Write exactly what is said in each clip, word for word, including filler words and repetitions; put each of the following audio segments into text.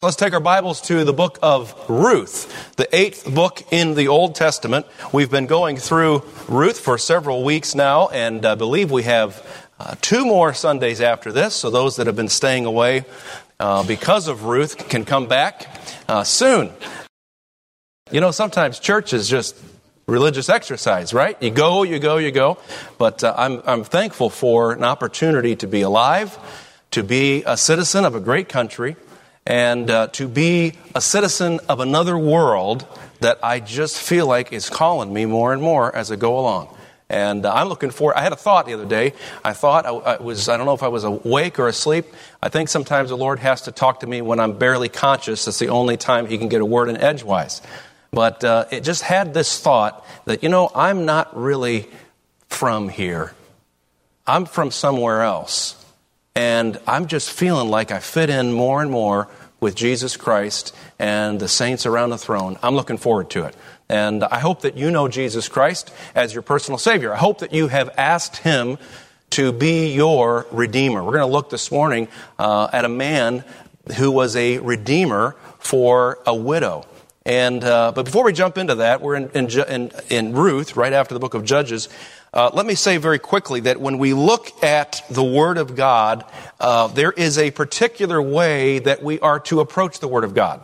Let's take our Bibles to the book of Ruth, the eighth book in the Old Testament. We've been going through Ruth for several weeks now, and I believe we have uh, two more Sundays after this, so those that have been staying away uh, because of Ruth can come back uh, soon. You know, sometimes church is just religious exercise, right? You go, you go, you go. But uh, I'm, I'm thankful for an opportunity to be alive, to be a citizen of a great country, and uh, to be a citizen of another world that I just feel like is calling me more and more as I go along. And uh, I'm looking for, I had a thought the other day. I thought I, I was, I don't know if I was awake or asleep. I think sometimes the Lord has to talk to me when I'm barely conscious. That's the only time He can get a word in edgewise. But uh, it just had this thought that, you know, I'm not really from here. I'm from somewhere else. And I'm just feeling like I fit in more and more with Jesus Christ and the saints around the throne. I'm looking forward to it. And I hope that you know Jesus Christ as your personal Savior. I hope that you have asked Him to be your Redeemer. We're going to look this morning uh, at a man who was a Redeemer for a widow. And uh, but before we jump into that, we're in, in, in, in Ruth, right after the book of Judges. Uh, let me say very quickly that when we look at the Word of God, uh, there is a particular way that we are to approach the Word of God.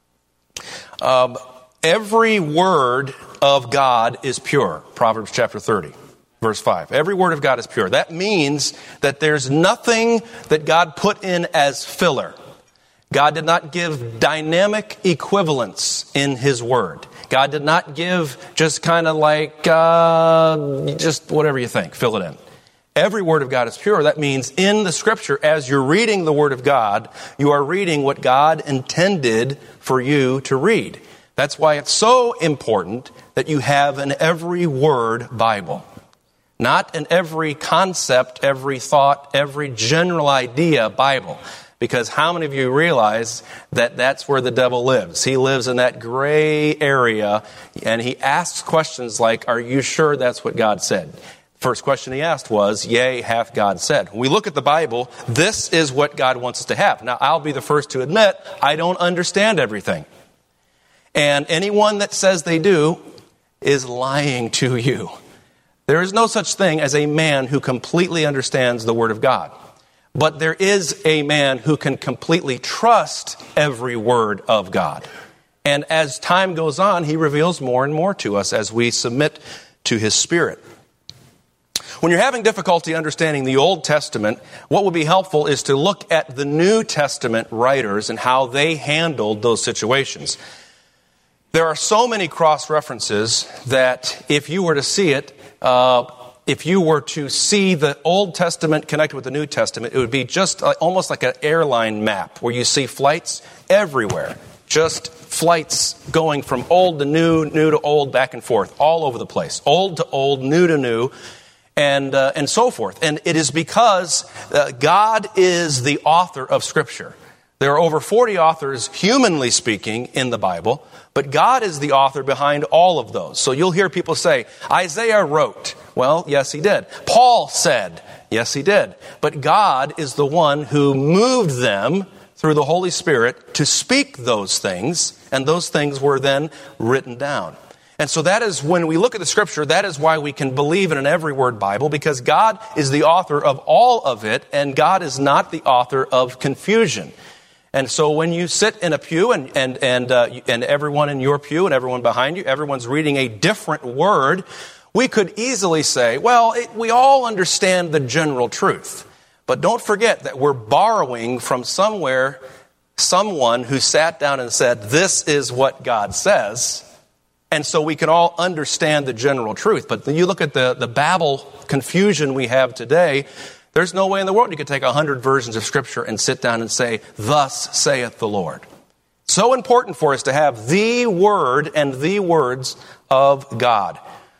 Um, every word of God is pure. Proverbs chapter thirty, verse five. Every word of God is pure. That means that there's nothing that God put in as filler. God did not give dynamic equivalence in His Word. God did not give just kind of like, uh, just whatever you think, fill it in. Every word of God is pure. That means in the Scripture, as you're reading the Word of God, you are reading what God intended for you to read. That's why it's so important that you have an every word Bible. Not an every concept, every thought, every general idea Bible. Because how many of you realize that that's where the devil lives? He lives in that gray area, and he asks questions like, are you sure that's what God said? First question he asked was, yea, hath God said? When we look at the Bible, this is what God wants us to have. Now, I'll be the first to admit, I don't understand everything. And anyone that says they do is lying to you. There is no such thing as a man who completely understands the Word of God. But there is a man who can completely trust every word of God. And as time goes on, He reveals more and more to us as we submit to His Spirit. When you're having difficulty understanding the Old Testament, what would be helpful is to look at the New Testament writers and how they handled those situations. There are so many cross-references that if you were to see it, uh, if you were to see the Old Testament connected with the New Testament, it would be just almost like an airline map where you see flights everywhere. Just flights going from old to new, new to old, back and forth, all over the place. Old to old, new to new, and uh, and so forth. And it is because uh, God is the author of Scripture. There are over forty authors, humanly speaking, in the Bible, but God is the author behind all of those. So you'll hear people say, Isaiah wrote. Well, yes, he did. Paul said, yes, he did. But God is the one who moved them through the Holy Spirit to speak those things, and those things were then written down. And so that is, when we look at the Scripture, that is why we can believe in an every word Bible, because God is the author of all of it, and God is not the author of confusion. And so when you sit in a pew and and and uh, and everyone in your pew and everyone behind you, everyone's reading a different word, we could easily say, well, it, we all understand the general truth. But don't forget that we're borrowing from somewhere, someone who sat down and said, this is what God says. And so we can all understand the general truth. But when you look at the, the Babel confusion we have today, there's no way in the world you could take a hundred versions of Scripture and sit down and say, thus saith the Lord. So important for us to have the Word and the words of God.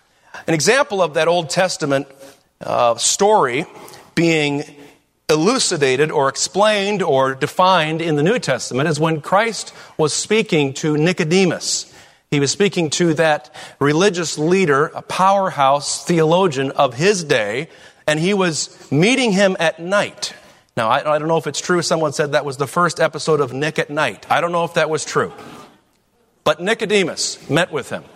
An example of that Old Testament uh, story being elucidated or explained or defined in the New Testament is when Christ was speaking to Nicodemus. He was speaking to that religious leader, a powerhouse theologian of his day, and he was meeting him at night. Now, I, I don't know if it's true. Someone said that was the first episode of Nick at Night. I don't know if that was true. But Nicodemus met with him.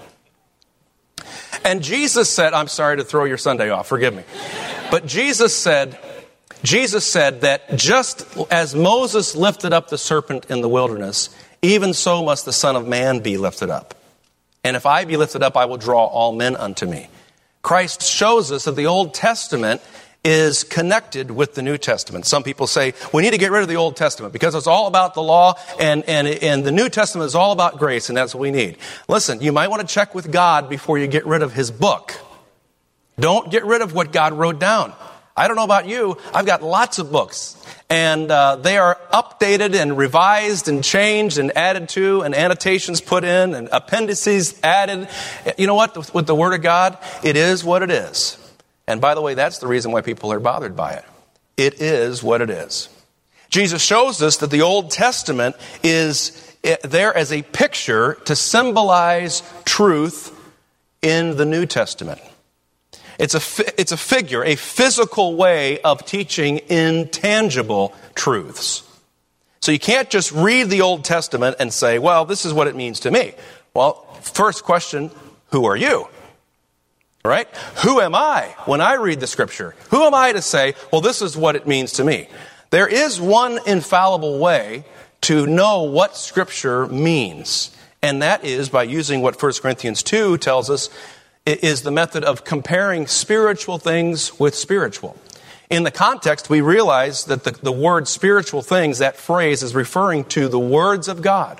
And Jesus said, I'm sorry to throw your Sunday off, forgive me. But Jesus said, Jesus said that just as Moses lifted up the serpent in the wilderness, even so must the Son of Man be lifted up. And if I be lifted up, I will draw all men unto me. Christ shows us that the Old Testament is connected with the New Testament. Some people say we need to get rid of the Old Testament because it's all about the law, and, and, and the New Testament is all about grace, and that's what we need. Listen, you might want to check with God before you get rid of his book. Don't get rid of what God wrote down. I don't know about you, I've got lots of books, and uh, they are updated and revised and changed and added to, and annotations put in, and appendices added. You know what? With the Word of God, it is what it is. And by the way, that's the reason why people are bothered by it. It is what it is. Jesus shows us that the Old Testament is there as a picture to symbolize truth in the New Testament. It's a, it's a figure, a physical way of teaching intangible truths. So you can't just read the Old Testament and say, well, this is what it means to me. Well, first question, who are you? Right? Who am I when I read the Scripture? Who am I to say, well, this is what it means to me? There is one infallible way to know what Scripture means, and that is by using what First Corinthians two tells us is the method of comparing spiritual things with spiritual. In the context, we realize that the, the word spiritual things, that phrase is referring to the words of God.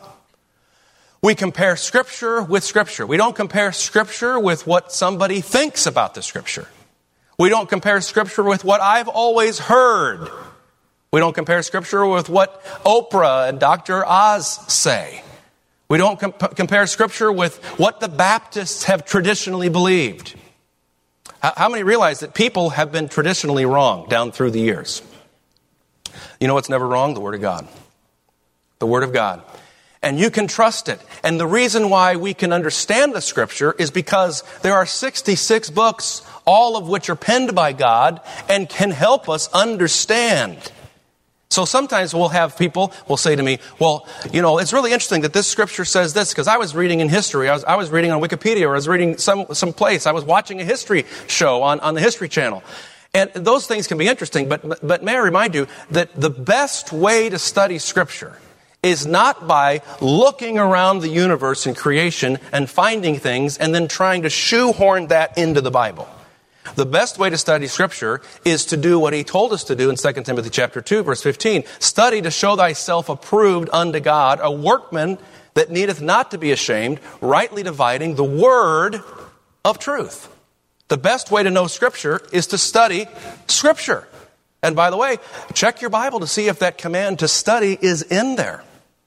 We compare Scripture with Scripture. We don't compare Scripture with what somebody thinks about the Scripture. We don't compare Scripture with what I've always heard. We don't compare Scripture with what Oprah and Doctor Oz say. We don't comp- compare Scripture with what the Baptists have traditionally believed. How, how many realize that people have been traditionally wrong down through the years? You know what's never wrong? The Word of God. The Word of God. And you can trust it. And the reason why we can understand the Scripture is because there are sixty-six books, all of which are penned by God and can help us understand. So sometimes we'll have people will say to me, well, you know, it's really interesting that this Scripture says this, because I was reading in history. I was, I was reading on Wikipedia, or I was reading some, some place. I was watching a history show on, on the History Channel. And those things can be interesting, but, but may I remind you that the best way to study Scripture is not by looking around the universe and creation and finding things and then trying to shoehorn that into the Bible. The best way to study Scripture is to do what he told us to do in Second Timothy chapter two, verse fifteen. Study to show thyself approved unto God, a workman that needeth not to be ashamed, rightly dividing the word of truth. The best way to know Scripture is to study Scripture. And by the way, check your Bible to see if that command to study is in there.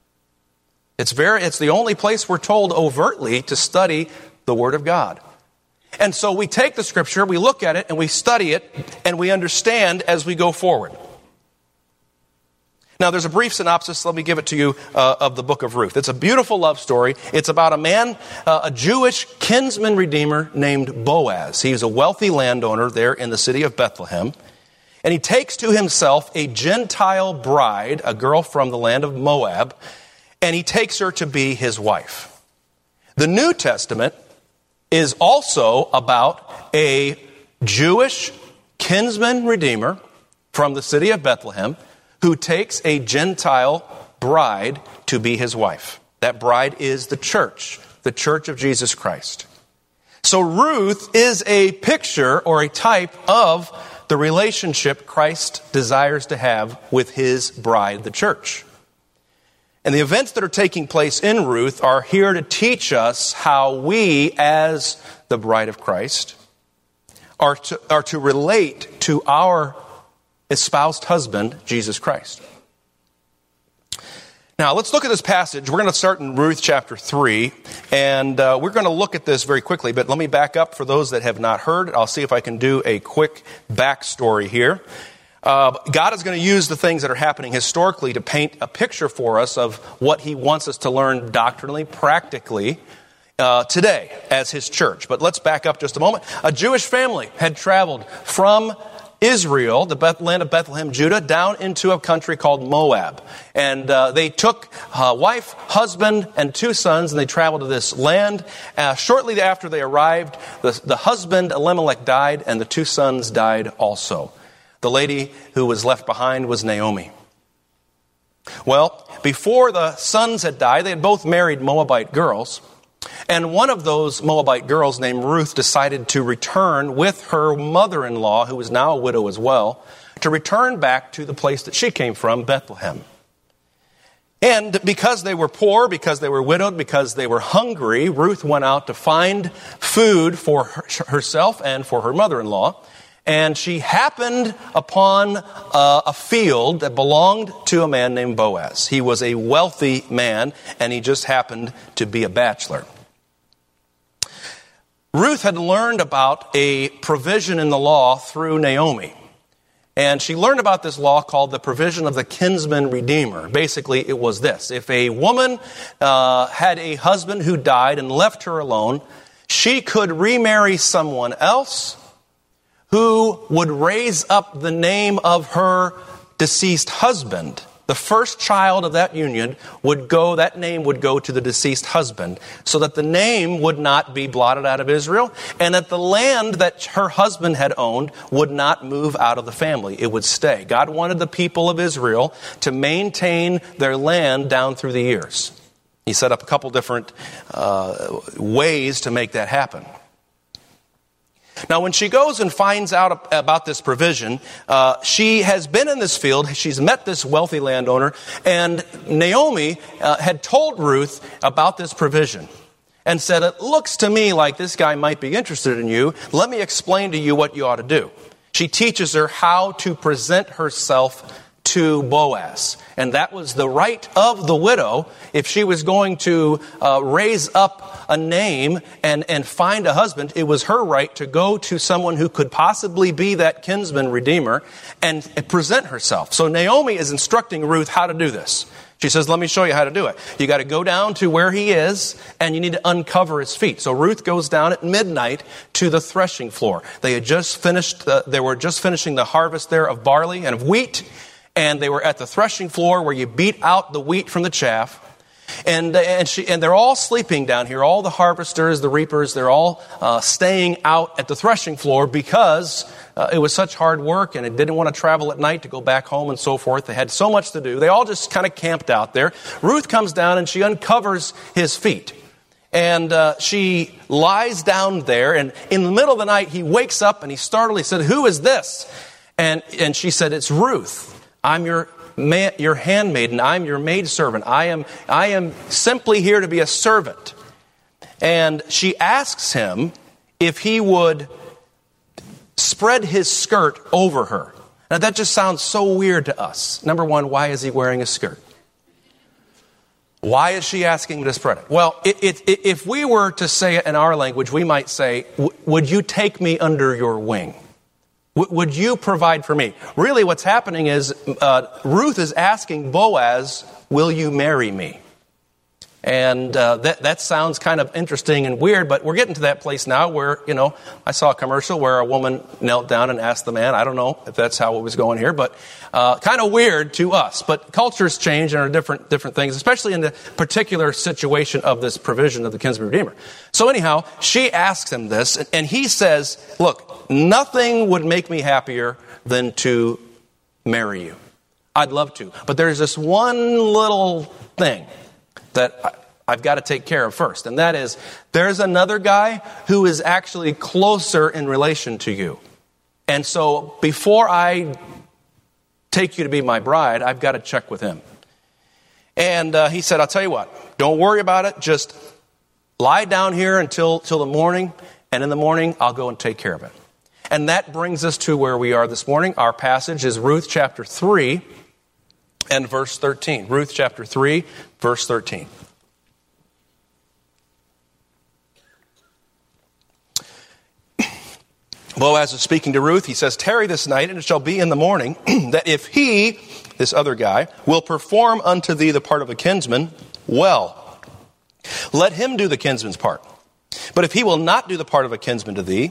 It's very, it's the only place we're told overtly to study the Word of God. And so we take the Scripture, we look at it, and we study it, and we understand as we go forward. Now, there's a brief synopsis, let me give it to you, uh, of the book of Ruth. It's a beautiful love story. It's about a man, uh, a Jewish kinsman redeemer named Boaz. He's a wealthy landowner there in the city of Bethlehem. And he takes to himself a Gentile bride, a girl from the land of Moab, and he takes her to be his wife. The New Testament is also about a Jewish kinsman redeemer from the city of Bethlehem who takes a Gentile bride to be his wife. That bride is the church, the church of Jesus Christ. So Ruth is a picture or a type of the relationship Christ desires to have with his bride, the church. And the events that are taking place in Ruth are here to teach us how we, as the bride of Christ, are to, are to relate to our espoused husband, Jesus Christ. Now, let's look at this passage. We're going to start in Ruth chapter three, and uh, we're going to look at this very quickly, but let me back up for those that have not heard. I'll see if I can do a quick backstory here. Uh, God is going to use the things that are happening historically to paint a picture for us of what he wants us to learn doctrinally, practically, uh, today as his church. But let's back up just a moment. A Jewish family had traveled from Israel, the Beth- land of Bethlehem, Judah, down into a country called Moab. And uh, they took a wife, husband, and two sons, and they traveled to this land. Uh, shortly after they arrived, the, the husband, Elimelech, died, and the two sons died also. The lady who was left behind was Naomi. Well, before the sons had died, they had both married Moabite girls. And one of those Moabite girls named Ruth decided to return with her mother-in-law, who was now a widow as well, to return back to the place that she came from, Bethlehem. And because they were poor, because they were widowed, because they were hungry, Ruth went out to find food for her, herself and for her mother-in-law. And she happened upon uh, a field that belonged to a man named Boaz. He was a wealthy man, and he just happened to be a bachelor. Ruth had learned about a provision in the law through Naomi. And she learned about this law called the provision of the kinsman redeemer. Basically, it was this. If a woman uh, had a husband who died and left her alone, she could remarry someone else who would raise up the name of her deceased husband. The first child of that union would go, that name would go to the deceased husband, so that the name would not be blotted out of Israel, and that the land that her husband had owned would not move out of the family. It would stay. God wanted the people of Israel to maintain their land down through the years. He set up a couple different uh, ways to make that happen. Now, when she goes and finds out about this provision, uh, she has been in this field, she's met this wealthy landowner, and Naomi uh, had told Ruth about this provision and said, it looks to me like this guy might be interested in you. Let me explain to you what you ought to do. She teaches her how to present herself to Boaz. And that was the right of the widow. If she was going to uh, raise up a name and, and find a husband, it was her right to go to someone who could possibly be that kinsman redeemer and present herself. So Naomi is instructing Ruth how to do this. She says, let me show you how to do it. You got to go down to where he is, and you need to uncover his feet. So Ruth goes down at midnight to the threshing floor. They had just finished, uh, they were just finishing the harvest there of barley and of wheat. And they were at the threshing floor where you beat out the wheat from the chaff. And and, she, and they're all sleeping down here. All the harvesters, the reapers, they're all uh, staying out at the threshing floor because uh, it was such hard work and they didn't want to travel at night to go back home and so forth. They had so much to do. They all just kind of camped out there. Ruth comes down and she uncovers his feet. And uh, she lies down there. And in the middle of the night, he wakes up and he's startled. He said, who is this? And, and she said, it's Ruth. I'm your man, your handmaiden. I'm your maidservant. I am, I am simply here to be a servant. And she asks him if he would spread his skirt over her. Now that just sounds so weird to us. Number one, why is he wearing a skirt? Why is she asking him to spread it? Well, it, it, it, if we were to say it in our language, we might say, would you take me under your wing? Would you provide for me? Really what's happening is uh, Ruth is asking Boaz, will you marry me? And uh, that that sounds kind of interesting and weird, but we're getting to that place now where, you know, I saw a commercial where a woman knelt down and asked the man. I don't know if that's how it was going here, but uh, kind of weird to us. But cultures change and are different different things, especially in the particular situation of this provision of the kinsman redeemer. So anyhow, she asks him this, and he says, look, nothing would make me happier than to marry you. I'd love to. But there's this one little thing that I've got to take care of first. And that is, there's another guy who is actually closer in relation to you. And so before I take you to be my bride, I've got to check with him. And uh, he said, I'll tell you what, don't worry about it. Just lie down here until, till the morning. And in the morning, I'll go and take care of it. And that brings us to where we are this morning. Our passage is Ruth chapter three. And verse thirteen. Ruth chapter three, verse thirteen. Boaz is speaking to Ruth. He says, tarry this night, and it shall be in the morning, that if he, this other guy, will perform unto thee the part of a kinsman, well, let him do the kinsman's part. But if he will not do the part of a kinsman to thee,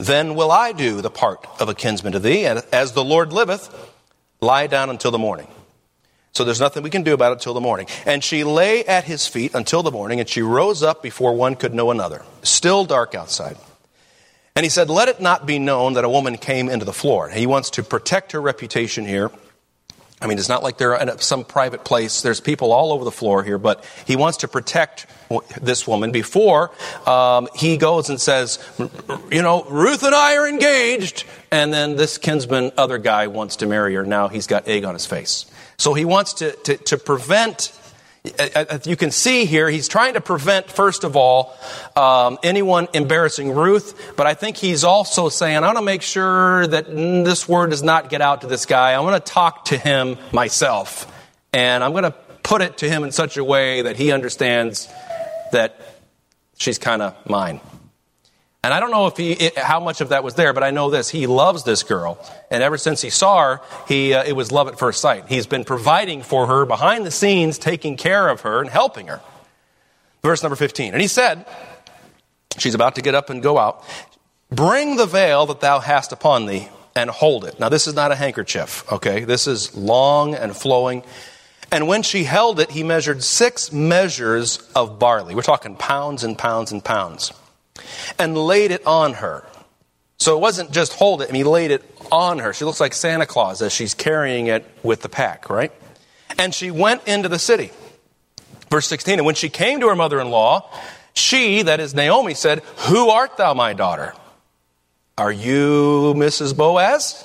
then will I do the part of a kinsman to thee, and as the Lord liveth, lie down until the morning. So there's nothing we can do about it till the morning. And she lay at his feet until the morning, and she rose up before one could know another. Still dark outside. And he said, let it not be known that a woman came into the floor. He wants to protect her reputation here. I mean, it's not like they're in some private place. There's people all over the floor here, but he wants to protect this woman before um, he goes and says, you know, Ruth and I are engaged. And then this kinsman, other guy, wants to marry her. Now he's got egg on his face. So he wants to, to, to prevent, you can see here, he's trying to prevent, first of all, um, anyone embarrassing Ruth. But I think he's also saying, I want to make sure that this word does not get out to this guy. I want to talk to him myself. And I'm going to put it to him in such a way that he understands that she's kind of mine. And I don't know if he, it, how much of that was there, but I know this. He loves this girl. And ever since he saw her, he, uh, it was love at first sight. He's been providing for her behind the scenes, taking care of her and helping her. Verse number fifteen. And he said, she's about to get up and go out. Bring the veil that thou hast upon thee and hold it. Now, this is not a handkerchief, okay? This is long and flowing. And when she held it, he measured six measures of barley. We're talking pounds and pounds and pounds. And laid it on her. So it wasn't just hold it, and he laid it on her. She looks like Santa Claus as she's carrying it with the pack, right? And she went into the city. Verse sixteen, and when she came to her mother-in-law, she, that is Naomi, said, who art thou, my daughter? Are you Missus Boaz?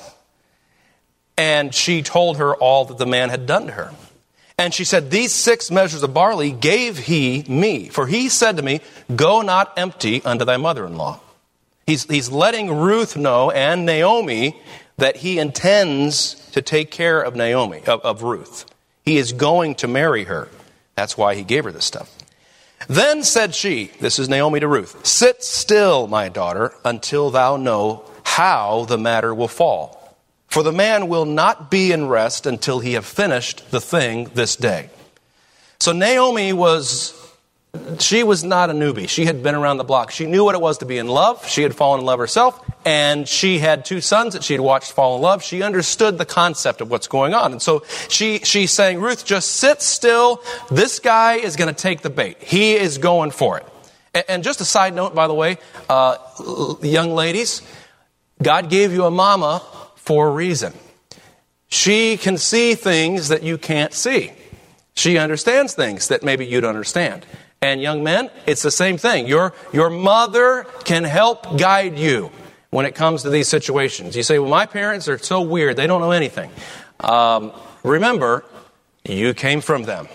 And she told her all that the man had done to her. And she said, these six measures of barley gave he me. For he said to me, go not empty unto thy mother-in-law. He's, he's letting Ruth know and Naomi that he intends to take care of Naomi, of, of Ruth. He is going to marry her. That's why he gave her this stuff. Then said she, this is Naomi to Ruth, sit still, my daughter, until thou know how the matter will fall. For the man will not be in rest until he have finished the thing this day. So Naomi was, she was not a newbie. She had been around the block. She knew what it was to be in love. She had fallen in love herself. And she had two sons that she had watched fall in love. She understood the concept of what's going on. And so she, she's saying, Ruth, just sit still. This guy is going to take the bait. He is going for it. And, and just a side note, by the way, uh, young ladies, God gave you a mama for a reason. She can see things that you can't see. She understands things that maybe you don't understand. And young men, it's the same thing. Your, your mother can help guide you when it comes to these situations. You say, well, my parents are so weird. They don't know anything. Um, remember, you came from them.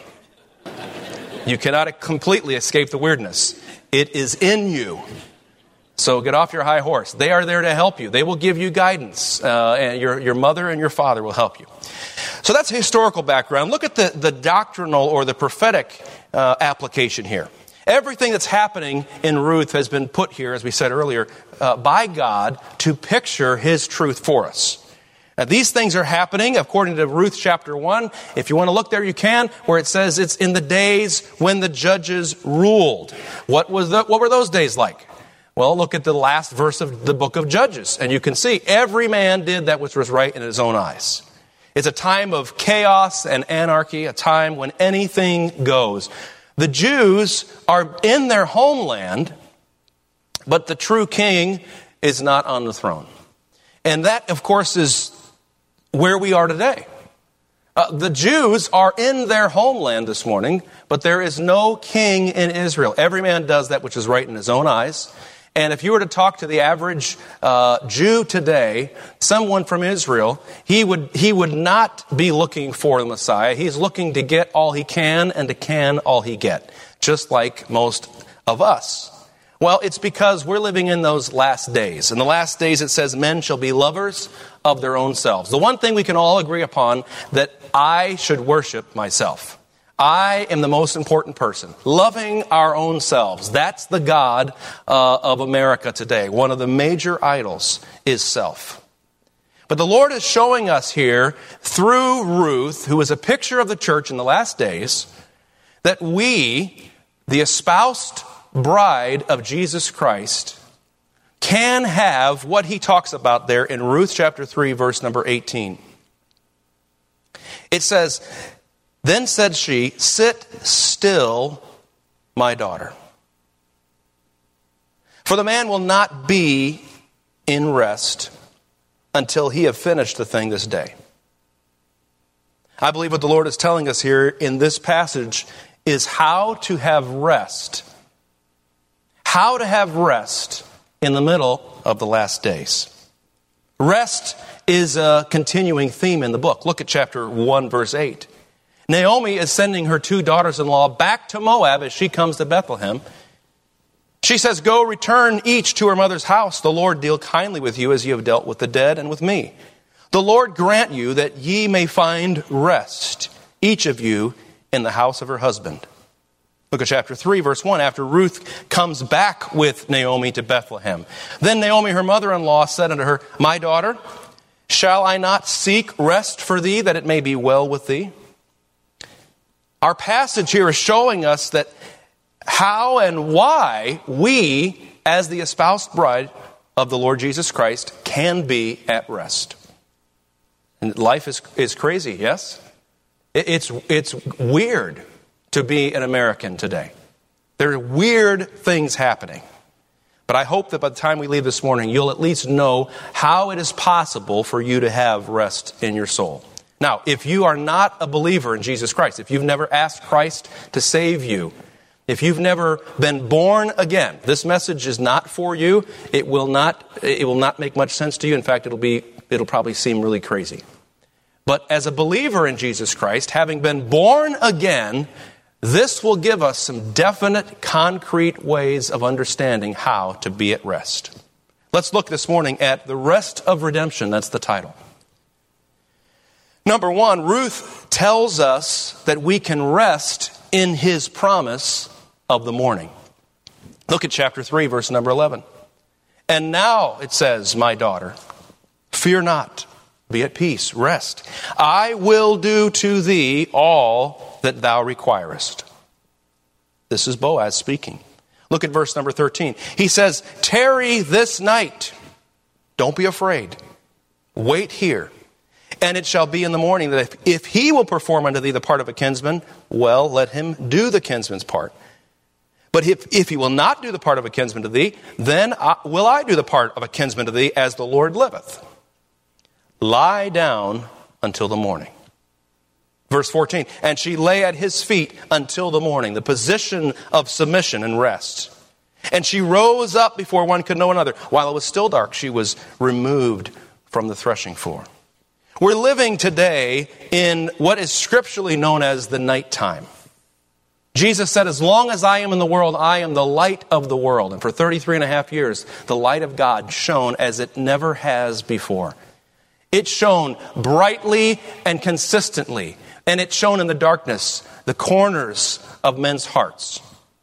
You cannot completely escape the weirdness. It is in you. So get off your high horse. They are there to help you. They will give you guidance. Uh, and your, your mother and your father will help you. So that's a historical background. Look at the, the doctrinal or the prophetic uh, application here. Everything that's happening in Ruth has been put here, as we said earlier, uh, by God to picture his truth for us. Now, these things are happening according to Ruth chapter one. If you want to look there, you can, where it says it's in the days when the judges ruled. What was the, what were those days like? Well, look at the last verse of the book of Judges, and you can see every man did that which was right in his own eyes. It's a time of chaos and anarchy, a time when anything goes. The Jews are in their homeland, but the true king is not on the throne. And that, of course, is where we are today. Uh, the Jews are in their homeland this morning, but there is no king in Israel. Every man does that which is right in his own eyes. And if you were to talk to the average uh, Jew today, someone from Israel, he would he would not be looking for the Messiah. He's looking to get all he can and to can all he get, just like most of us. Well, it's because we're living in those last days. In the last days, it says men shall be lovers of their own selves. The one thing we can all agree upon, that I should worship myself. I am the most important person. Loving our own selves. That's the God uh, of America today. One of the major idols is self. But the Lord is showing us here through Ruth, who is a picture of the church in the last days, that we, the espoused bride of Jesus Christ, can have what he talks about there in Ruth chapter three, verse number eighteen. It says, "Then said she, 'Sit still, my daughter. For the man will not be in rest until he have finished the thing this day.'" I believe what the Lord is telling us here in this passage is how to have rest. How to have rest in the middle of the last days. Rest is a continuing theme in the book. Look at chapter one, verse eight. Naomi is sending her two daughters-in-law back to Moab as she comes to Bethlehem. She says, "Go, return each to her mother's house. The Lord deal kindly with you as you have dealt with the dead and with me. The Lord grant you that ye may find rest, each of you in the house of her husband." Look at chapter three, verse one. After Ruth comes back with Naomi to Bethlehem. "Then Naomi, her mother-in-law, said unto her, My daughter, shall I not seek rest for thee, that it may be well with thee?" Our passage here is showing us that how and why we, as the espoused bride of the Lord Jesus Christ, can be at rest. And life is, is crazy, yes? It, it's, it's weird to be an American today. There are weird things happening. But I hope that by the time we leave this morning, you'll at least know how it is possible for you to have rest in your soul. Now, if you are not a believer in Jesus Christ, if you've never asked Christ to save you, if you've never been born again, this message is not for you. It will not, it will not make much sense to you. In fact, it'll be, it'll probably seem really crazy. But as a believer in Jesus Christ, having been born again, this will give us some definite, concrete ways of understanding how to be at rest. Let's look this morning at the rest of redemption. That's the title. Number one, Ruth tells us that we can rest in his promise of the morning. Look at chapter three, verse number eleven. "And now," it says, "my daughter, fear not, be at peace, rest. I will do to thee all that thou requirest." This is Boaz speaking. Look at verse number thirteen. He says, "Tarry this night. Don't be afraid. Wait here. And it shall be in the morning that if, if he will perform unto thee the part of a kinsman, well, let him do the kinsman's part. But if, if he will not do the part of a kinsman to thee, then I, will I do the part of a kinsman to thee, as the Lord liveth. Lie down until the morning." Verse fourteen, "And she lay at his feet until the morning," the position of submission and rest. "And she rose up before one could know another. While it was still dark, she was removed from the threshing floor." We're living today in what is scripturally known as the nighttime. Jesus said, "As long as I am in the world, I am the light of the world." And for thirty-three and a half years, the light of God shone as it never has before. It shone brightly and consistently, and it shone in the darkness, the corners of men's hearts.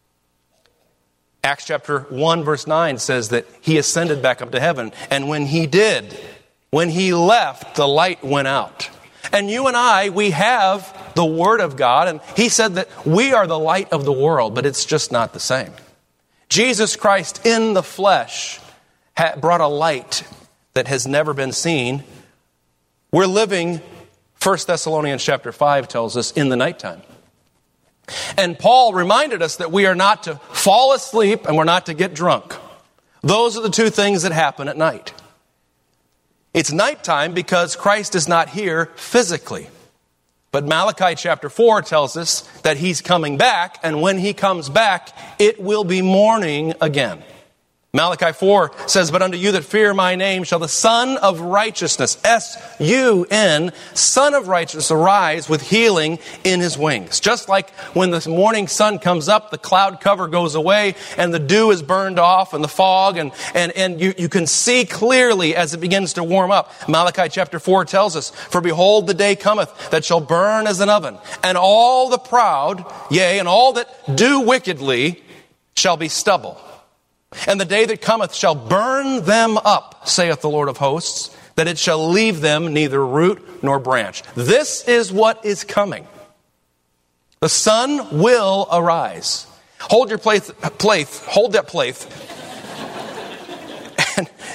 Acts chapter one, verse nine says that he ascended back up to heaven, and when he did, when he left, the light went out. And you and I, we have the Word of God, and he said that we are the light of the world, but it's just not the same. Jesus Christ in the flesh brought a light that has never been seen. We're living, First Thessalonians chapter five tells us, in the nighttime. And Paul reminded us that we are not to fall asleep and we're not to get drunk. Those are the two things that happen at night. It's nighttime because Christ is not here physically. But Malachi chapter four tells us that he's coming back, and when he comes back, it will be morning again. Malachi four says, "But unto you that fear my name shall the Son of Righteousness," S U N, Son of Righteousness, arise with healing in his wings. Just like when the morning sun comes up, the cloud cover goes away and the dew is burned off and the fog, and, and, and you, you can see clearly as it begins to warm up. Malachi chapter four tells us, "For behold, the day cometh that shall burn as an oven, and all the proud, yea, and all that do wickedly shall be stubble. And the day that cometh shall burn them up, saith the Lord of hosts, that it shall leave them neither root nor branch." This is what is coming. The sun will arise. Hold your plate, plate hold that plate.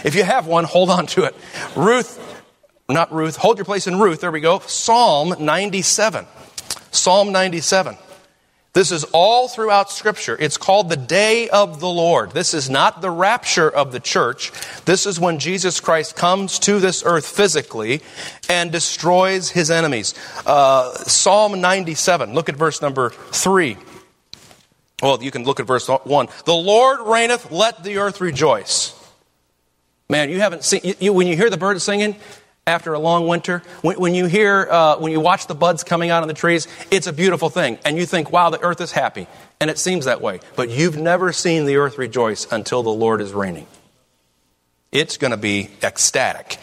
If you have one, hold on to it. Ruth, not Ruth, hold your place in Ruth. There we go. Psalm ninety-seven. Psalm ninety-seven. This is all throughout Scripture. It's called the day of the Lord. This is not the rapture of the church. This is when Jesus Christ comes to this earth physically and destroys his enemies. Uh, Psalm ninety-seven. Look at verse number three. Well, you can look at verse one. The Lord reigneth, let the earth rejoice. Man, you haven't seen, you, you, when you hear the birds singing after a long winter, when, when you hear, uh, when you watch the buds coming out on the trees, it's a beautiful thing. And you think, wow, the earth is happy. And it seems that way. But you've never seen the earth rejoice until the Lord is reigning. It's going to be ecstatic.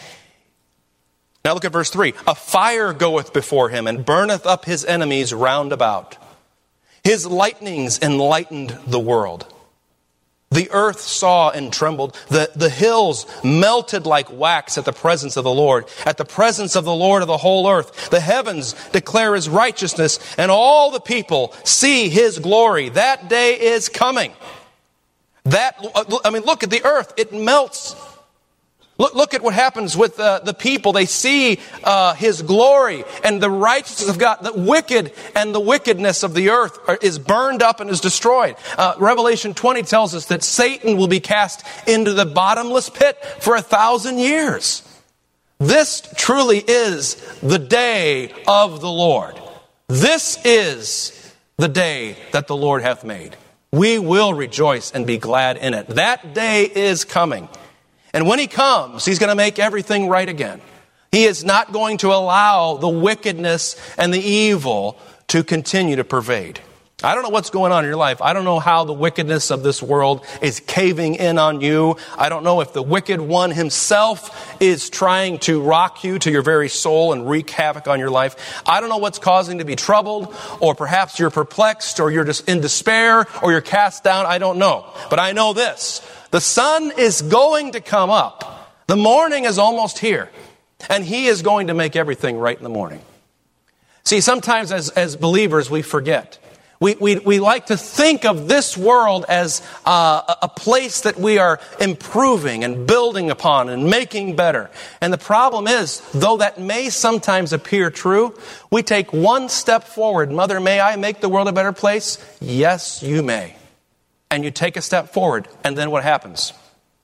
Now look at verse three. A fire goeth before him and burneth up his enemies round about. His lightnings enlightened the world. The earth saw and trembled. The, the hills melted like wax at the presence of the Lord. At the presence of the Lord of the whole earth. The heavens declare his righteousness, and all the people see his glory. That day is coming. That, I mean, look at the earth. It melts. Look, look at what happens with uh, the people. They see uh, his glory and the righteousness of God. The wicked and the wickedness of the earth are, is burned up and is destroyed. Uh, Revelation twenty tells us that Satan will be cast into the bottomless pit for a thousand years. This truly is the day of the Lord. This is the day that the Lord hath made. We will rejoice and be glad in it. That day is coming. And when he comes, he's going to make everything right again. He is not going to allow the wickedness and the evil to continue to pervade. I don't know what's going on in your life. I don't know how the wickedness of this world is caving in on you. I don't know if the wicked one himself is trying to rock you to your very soul and wreak havoc on your life. I don't know what's causing you to be troubled, or perhaps you're perplexed, or you're just in despair, or you're cast down. I don't know. But I know this. The sun is going to come up. The morning is almost here. And he is going to make everything right in the morning. See, sometimes as, as believers, we forget. We, we, we like to think of this world as uh, a place that we are improving and building upon and making better. And the problem is, though that may sometimes appear true, we take one step forward. Mother, may I make the world a better place? Yes, you may. And you take a step forward, and then what happens?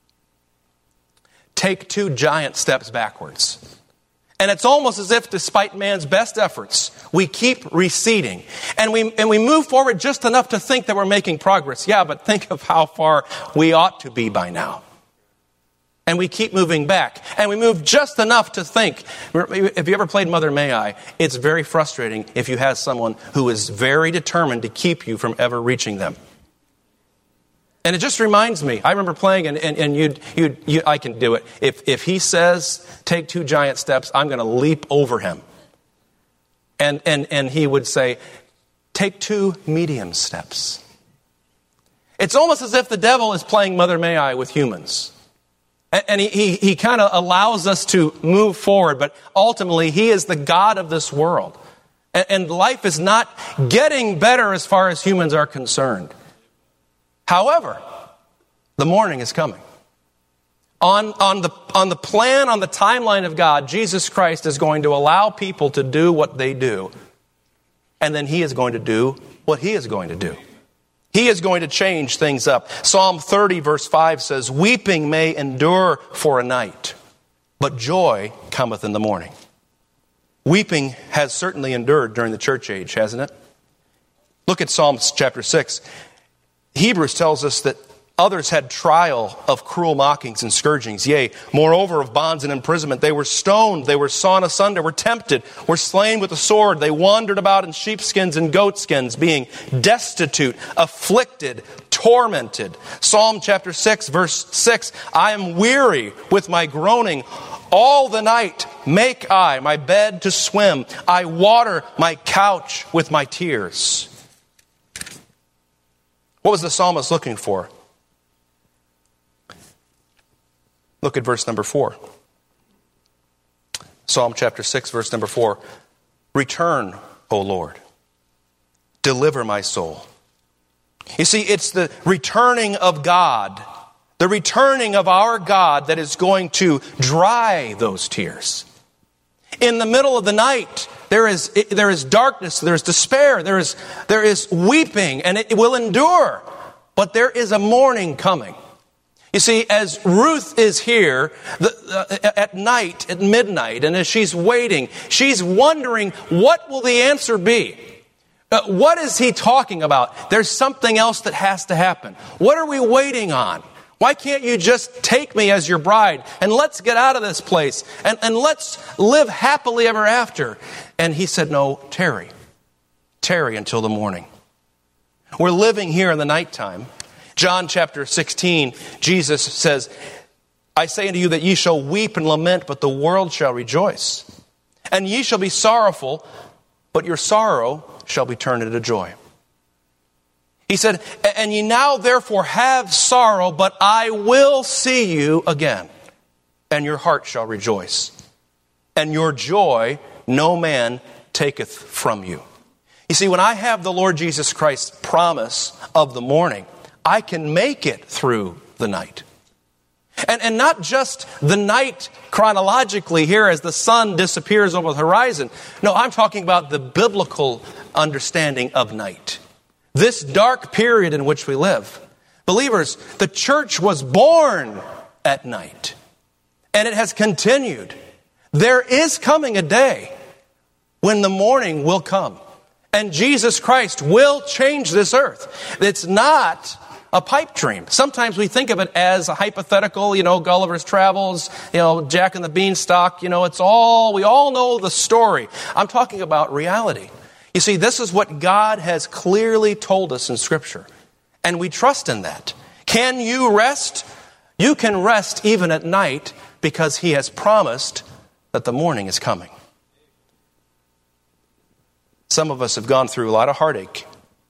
Take two giant steps backwards. And it's almost as if, despite man's best efforts, we keep receding. And we and we move forward just enough to think that we're making progress. Yeah, but think of how far we ought to be by now. And we keep moving back. And we move just enough to think. If you ever played Mother May I, it's very frustrating if you have someone who is very determined to keep you from ever reaching them. And it just reminds me, I remember playing, and, and, and you'd, you'd, you, I can do it. If, if he says, take two giant steps, I'm going to leap over him. And, and, and he would say, take two medium steps. It's almost as if the devil is playing Mother May I with humans. And, and he, he, he kind of allows us to move forward, but ultimately he is the God of this world. And, and life is not getting better as far as humans are concerned. However, the morning is coming. On, on, the, on the plan, on the timeline of God, Jesus Christ is going to allow people to do what they do. And then he is going to do what he is going to do. He is going to change things up. Psalm thirty verse five says, weeping may endure for a night, but joy cometh in the morning. Weeping has certainly endured during the church age, hasn't it? Look at Psalm chapter six. Hebrews tells us that others had trial of cruel mockings and scourgings. Yea, moreover of bonds and imprisonment. They were stoned, they were sawn asunder, were tempted, were slain with the sword. They wandered about in sheepskins and goatskins, being destitute, afflicted, tormented. Psalm chapter six, verse six. I am weary with my groaning. All the night make I my bed to swim. I water my couch with my tears. What was the psalmist looking for? Look at verse number four. Psalm chapter six, verse number four. Return, O Lord. Deliver my soul. You see, it's the returning of God The returning of our God that is going to dry those tears. In the middle of the night, there is, there is darkness, there is despair, there is, there is weeping, and it will endure. But there is a morning coming. You see, as Ruth is here the, uh, at night, at midnight, and as she's waiting, she's wondering, what will the answer be? Uh, what is he talking about? There's something else that has to happen. What are we waiting on? Why can't you just take me as your bride and let's get out of this place and, and let's live happily ever after? And he said, no, tarry. Tarry until the morning. We're living here in the nighttime. John chapter sixteen, Jesus says, I say unto you that ye shall weep and lament, but the world shall rejoice. And ye shall be sorrowful, but your sorrow shall be turned into joy. He said, and ye now therefore have sorrow, but I will see you again, and your heart shall rejoice. And your joy no man taketh from you. You see, when I have the Lord Jesus Christ's promise of the morning, I can make it through the night. And, and not just the night chronologically here as the sun disappears over the horizon. No, I'm talking about the biblical understanding of night. This dark period in which we live. Believers, the church was born at night. And it has continued. There is coming a day when the morning will come. And Jesus Christ will change this earth. It's not a pipe dream. Sometimes we think of it as a hypothetical, you know, Gulliver's Travels, you know, Jack and the Beanstalk, you know, it's all, we all know the story. I'm talking about reality. You see, this is what God has clearly told us in Scripture. And we trust in that. Can you rest? You can rest even at night because He has promised that the morning is coming. Some of us have gone through a lot of heartache,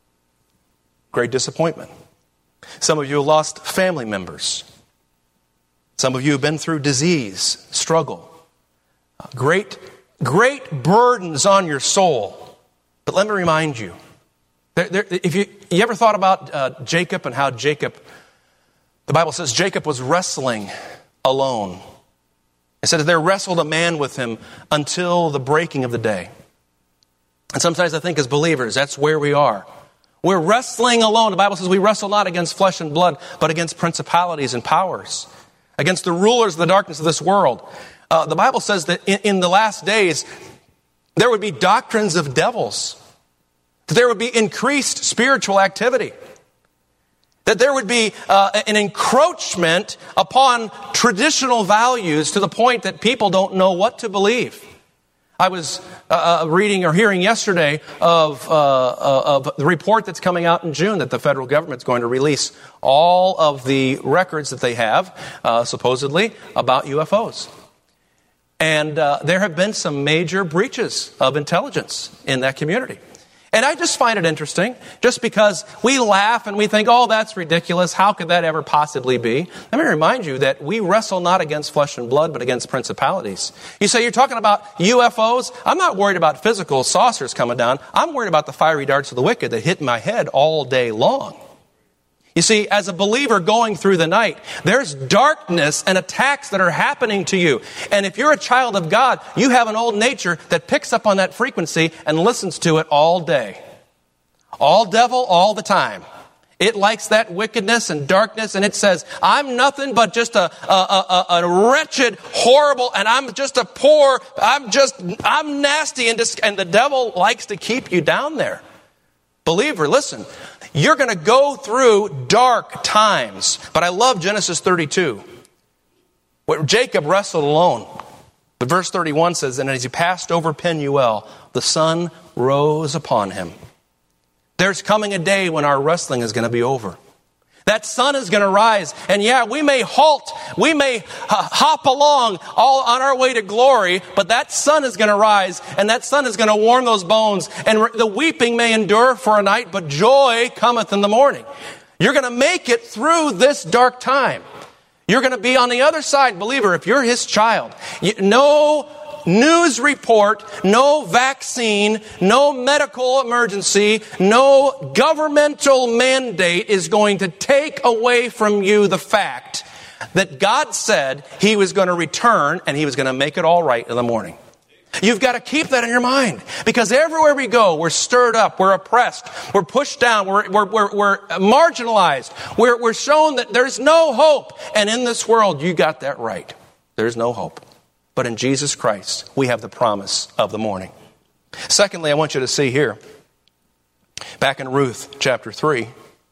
great disappointment. Some of you have lost family members. Some of you have been through disease, struggle, great, great burdens on your soul. But let me remind you, there, there, if you, you ever thought about uh, Jacob and how Jacob, the Bible says Jacob was wrestling alone. It said there wrestled a man with him until the breaking of the day. And sometimes I think as believers, that's where we are. We're wrestling alone. The Bible says we wrestle not against flesh and blood, but against principalities and powers, against the rulers of the darkness of this world. Uh, the Bible says that in, in the last days, there would be doctrines of devils, that there would be increased spiritual activity, that there would be uh, an encroachment upon traditional values to the point that people don't know what to believe. I was uh, reading or hearing yesterday of, uh, of the report that's coming out in June that the federal government's going to release all of the records that they have, uh, supposedly, about U F Os. And uh, there have been some major breaches of intelligence in that community. And I just find it interesting, just because we laugh and we think, oh, that's ridiculous. How could that ever possibly be? Let me remind you that we wrestle not against flesh and blood, but against principalities. You say you're talking about U F Os? I'm not worried about physical saucers coming down. I'm worried about the fiery darts of the wicked that hit my head all day long. You see, as a believer going through the night, there's darkness and attacks that are happening to you. And if you're a child of God, you have an old nature that picks up on that frequency and listens to it all day. All devil, all the time. It likes that wickedness and darkness, and it says, I'm nothing but just a, a, a, a wretched, horrible, and I'm just a poor, I'm just, I'm nasty, and, dis- and the devil likes to keep you down there. Believer, listen, you're going to go through dark times. But I love Genesis thirty-two, where Jacob wrestled alone. But verse thirty-one says, and as he passed over Penuel, the sun rose upon him. There's coming a day when our wrestling is going to be over. That sun is going to rise. And yeah, we may halt. We may hop along all on our way to glory. But that sun is going to rise. And that sun is going to warm those bones. And the weeping may endure for a night, but joy cometh in the morning. You're going to make it through this dark time. You're going to be on the other side, believer, if you're His child. No news report, no vaccine, no medical emergency, no governmental mandate is going to take away from you the fact that God said he was going to return and he was going to make it all right in the morning. You've got to keep that in your mind, because everywhere we go, we're stirred up, we're oppressed, we're pushed down, we're, we're, we're, we're marginalized, we're, we're shown that there's no hope. And in this world, you got that right. There's no hope. But in Jesus Christ, we have the promise of the morning. Secondly, I want you to see here, back in Ruth chapter three,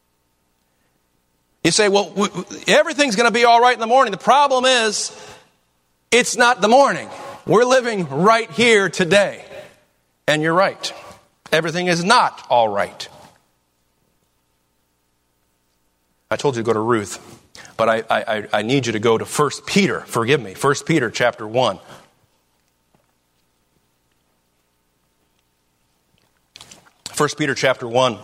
you say, well, w- everything's going to be all right in the morning. The problem is, it's not the morning. We're living right here today. And you're right. Everything is not all right. I told you to go to Ruth, but I, I, I need you to go to First Peter. Forgive me. First Peter chapter one. First Peter chapter one.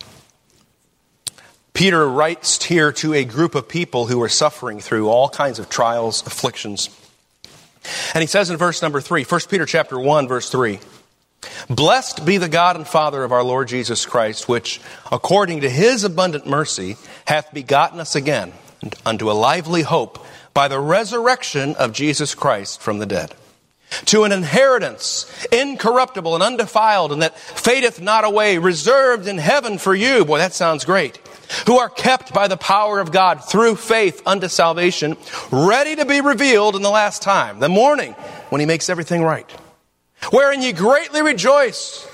Peter writes here to a group of people who are suffering through all kinds of trials, afflictions. And he says in verse number three, First Peter chapter one, verse three, "Blessed be the God and Father of our Lord Jesus Christ, which, according to his abundant mercy, hath begotten us again unto a lively hope by the resurrection of Jesus Christ from the dead, to an inheritance incorruptible and undefiled, and that fadeth not away, reserved in heaven for you." Boy, that sounds great. "Who are kept by the power of God through faith unto salvation, ready to be revealed in the last time," the morning when he makes everything right, "wherein ye greatly rejoice."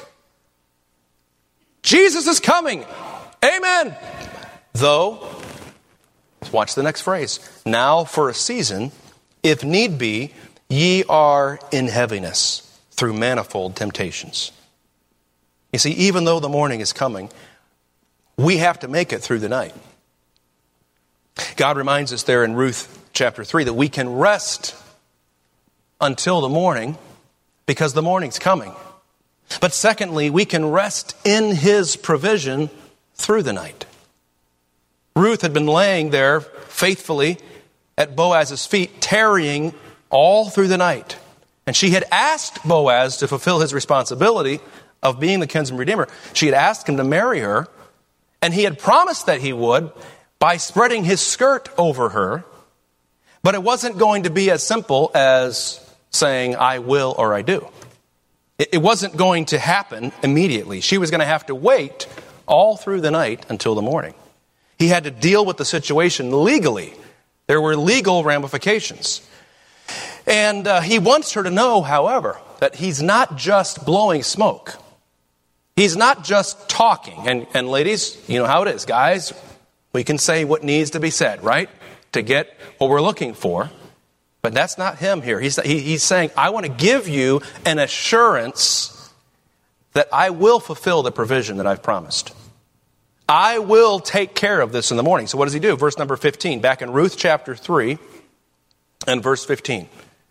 Jesus is coming. Amen. "Though," watch the next phrase, "now for a season, if need be, ye are in heaviness through manifold temptations." You see, even though the morning is coming, we have to make it through the night. God reminds us there in Ruth chapter three that we can rest until the morning because the morning's coming. But secondly, we can rest in his provision through the night. Ruth had been laying there faithfully at Boaz's feet, tarrying all through the night. And she had asked Boaz to fulfill his responsibility of being the kinsman redeemer. She had asked him to marry her, and he had promised that he would by spreading his skirt over her. But it wasn't going to be as simple as saying, "I will" or "I do." It wasn't going to happen immediately. She was going to have to wait all through the night until the morning. He had to deal with the situation legally. There were legal ramifications. And uh, he wants her to know, however, that he's not just blowing smoke. He's not just talking. And, and ladies, you know how it is. Guys, we can say what needs to be said, right? To get what we're looking for. But that's not him here. He's, he, he's saying, I want to give you an assurance that I will fulfill the provision that I've promised. I will take care of this in the morning. So what does he do? Verse number fifteen, back in Ruth chapter three and verse fifteen.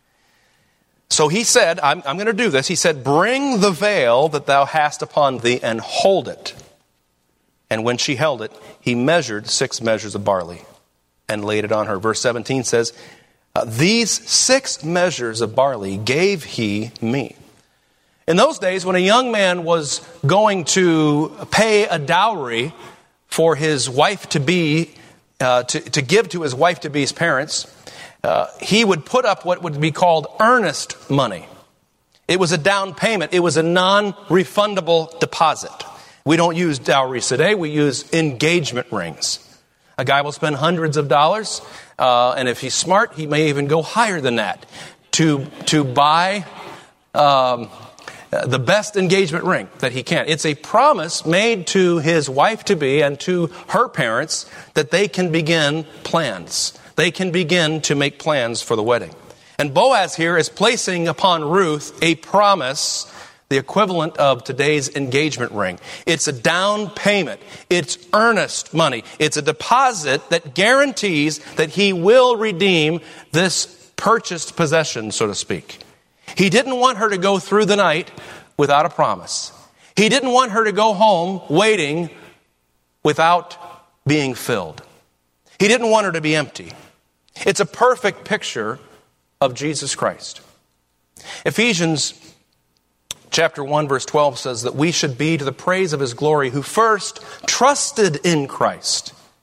So he said, I'm, I'm going to do this. He said, "Bring the veil that thou hast upon thee and hold it." And when she held it, he measured six measures of barley and laid it on her. Verse seventeen says, "These six measures of barley gave he me." In those days, when a young man was going to pay a dowry for his wife-to-be, uh, to, to give to his wife-to-be's parents, Uh, he would put up what would be called earnest money. It was a down payment. It was a non-refundable deposit. We don't use dowries today. We use engagement rings. A guy will spend hundreds of dollars, uh, and if he's smart, he may even go higher than that to to buy um, the best engagement ring that he can. It's a promise made to his wife-to-be and to her parents that they can begin plans. They can begin to make plans for the wedding. And Boaz here is placing upon Ruth a promise, the equivalent of today's engagement ring. It's a down payment. It's earnest money. It's a deposit that guarantees that he will redeem this purchased possession, so to speak. He didn't want her to go through the night without a promise. He didn't want her to go home waiting without being filled. He didn't want her to be empty. It's a perfect picture of Jesus Christ. Ephesians chapter one verse twelve says that we should be to the praise of his glory, who first trusted in Christ